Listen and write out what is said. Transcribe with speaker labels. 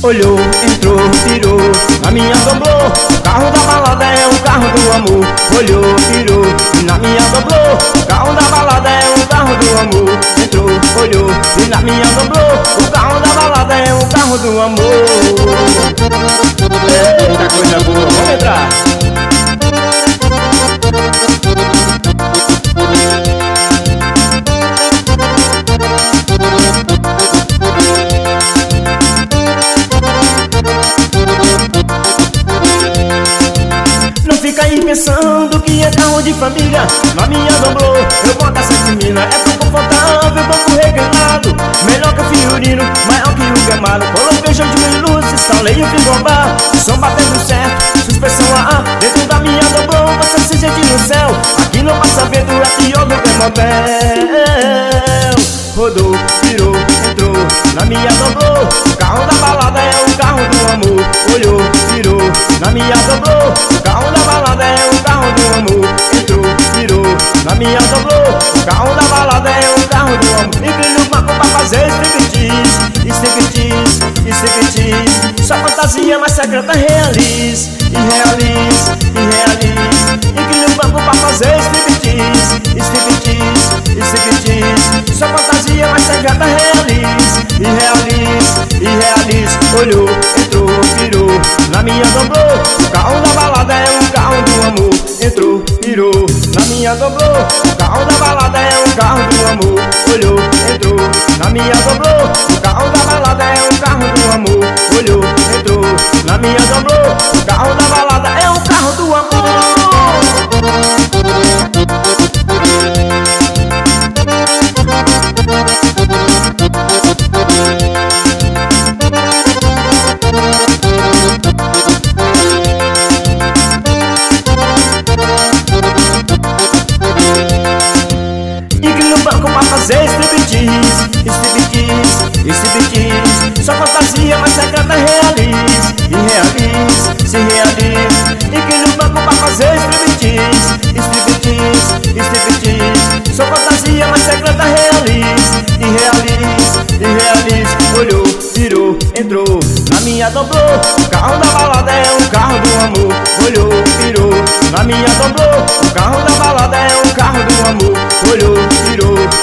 Speaker 1: olhou, entrou, virou, na minha dobrou. O carro da balada é um carro do amor. Olhou, virou, e na minha dobrou. O carro da balada é um carro do amor. Entrou, olhou, e na minha dobrou. O carro da balada é um carro do amor. Eita coisa boa, vamos entrar. Fica aí pensando que é carro de família. Na minha dobrou, eu boto essa mina. É tão confortável, pouco reclinado. Melhor que o Fiorino, maior que o Camaro. Coloquei show de luz, instalei o frigobar. Som batendo certo, suspensão AA. Dentro da minha dobrou, você se sente no céu. Aqui não passa vento, é pior do que motel. Rodou, virou, entrou, na minha dobrou. O carro da balada é o carro do amor. Olhou, virou, na minha dobrou. O carro da balada é o carro do amor. Entrou, virou, na minha dobrou. O carro da balada é o carro do amor. Inclina o banco pra fazer striptease, striptease, striptease. Sua fantasia mais secreta realize, irrealize, irrealize. Inclina o banco pra fazer striptease, striptease, striptease. Sua fantasia mais secreta realize, irrealize, irrealize. Olhou, entrou, virou, na minha dobrou. O carro da balada é um carro do amor. Entrou, virou, na minha dobrou. O carro da balada é um carro do amor. Olhou, entrou, na minha dobrou. O carro da balada é um carro do amor. Olhou, entrou, na minha dobrou. O carro da balada é um carro do amor. Fazer striptease, striptease, striptease. Sua fantasia mais secreta realize, irrealize, se realize. Inclina o banco pra fazer striptease, striptease, striptease. Sua fantasia mais secreta realize, irrealize, irrealize. Olhou, virou, entrou, na minha dobrou. O carro da balada é um carro do amor. Olhou, virou, na minha dobrou. O carro da balada é um carro do amor. Olhou, virou,